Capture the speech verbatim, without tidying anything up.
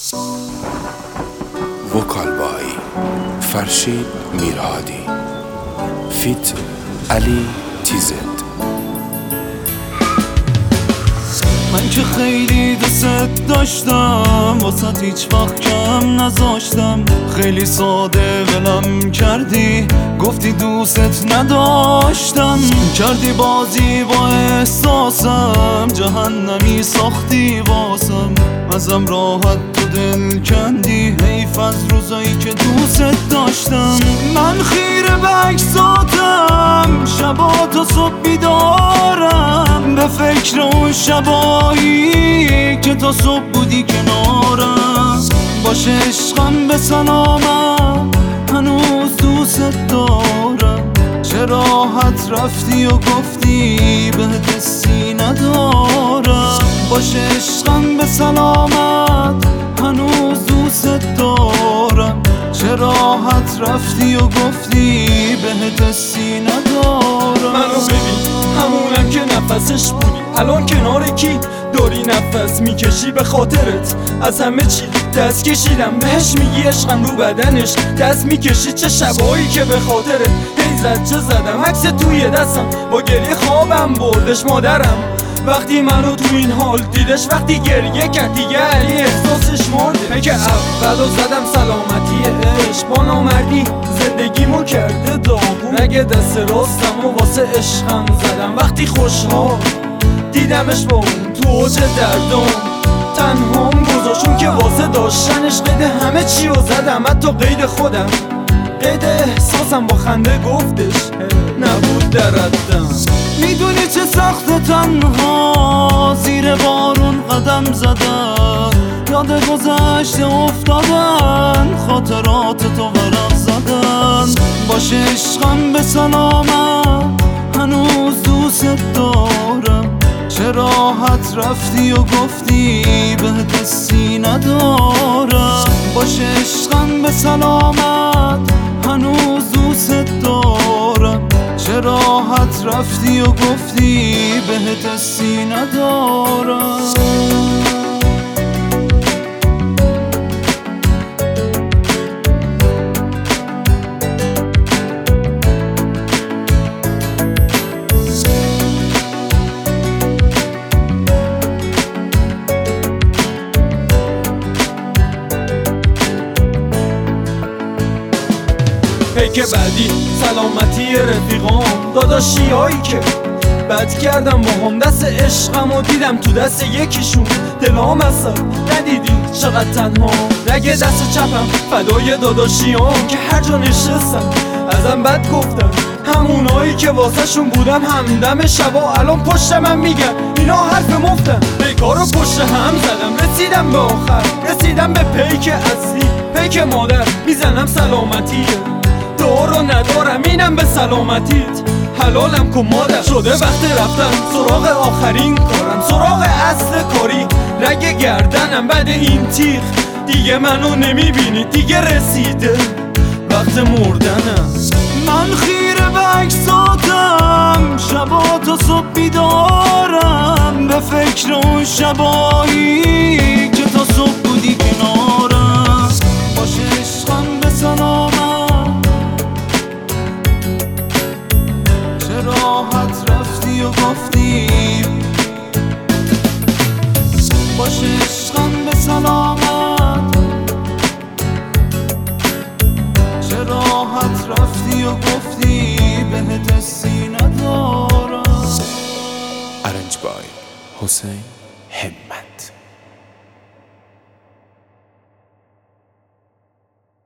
وکال بای فرشید میرهادی فیت علی تیزد. من که خیلی دوست داشتم واسه هیچ وقت کم نذاشتم، خیلی ساده ولم کردی گفتی دوست نداشتم، کردی بازی با احساسم جهنمی ساختی واسم، ازم راحت تو دل کندی حیف از روزایی که دوست داشتم. من خیره به عکساتم شبا تا صبح بیدارم، به فکر اون شبایی که تا صبح بودی کنارم. باشه عشقم به سلامم هنوز دوست دارم، چه راحت رفتی و گفتی بهت حسی ندارم. باشه عشقم به سلامت هنوز دوست دارم، چه راحت رفتی و گفتی بهت حسی ندارم. منو ببین همونم که نفسش بودی، الان کنار کی داری نفس میکشی؟ به خاطرت از همه چی دست کشیدم، بهش میگی عشقم رو بدنش دست میکشی. چه شبایی که به خاطرت هی زد چه زدم، عکس توی دستم با گریه خوابم بردش مادرم وقتی منو تو این حال دیدش، وقتی گریه کرد دیگه علی احساسش مرده. که اولو زدم سلامتی عشق با نامردی زندگیمو کرده داغون، نگه دست راستم و واسه عشقم زدم، وقتی خوشحال دیدمش با اون تو اوج دردم تنهام گذاشون که واسه داشتنش قید همه چی رو زدم، حتی قید خودم قید احساسم با خنده گفتش نبود در ردم. میدونی چه سخت تنها زیر بارون قدم زدن، یاد گذشته افتادن خاطرات تو ورق زدن. باشه عشقم به سلامت هنوز دوست دارم، چه راحت رفتی و گفتی بهت حسی ندارم. باشه عشقم به سلامت هنوز دوست دارم، چه راحت رفتی و گفتی بهت حسی ندارم. هی که بعدی سلامتی رفیقام داداشی هایی که بد کردم با هم، دست عشقم و دیدم تو دست یکیشون دلام اصلا ندیدی چقدر تنها. رگ دست چپم فدای داداشیام که هر جا نشستم ازم بد گفتن، همونایی که واسه شون بودم همدم شبا الان پشت من میگن اینا حرف مفتن. بیکار رو پشت هم زدم رسیدم به آخر، رسیدم به پیک اصلی پیک مادر، میزنم سلامتیه دارو ندارم اینم به سلامتیت حلالم کن مادر. شده وقت رفتن سراغ آخرین کارم، سراغ اصل کاری رگ گردنم بعد این تیغ دیگه منو نمیبینی، دیگه رسیده وقت مردنم. من خیره به عکساتم شبا تا صبح بیدارم، به فکر اون شبایی که تا صبح بودی کنارم. باشه عشقم به سلامت راحت رفتی و گفتی. باشه عشقم به سلامت چه راحت رفتی و گفتی بهت حسی ندارم. ارنج بای حسین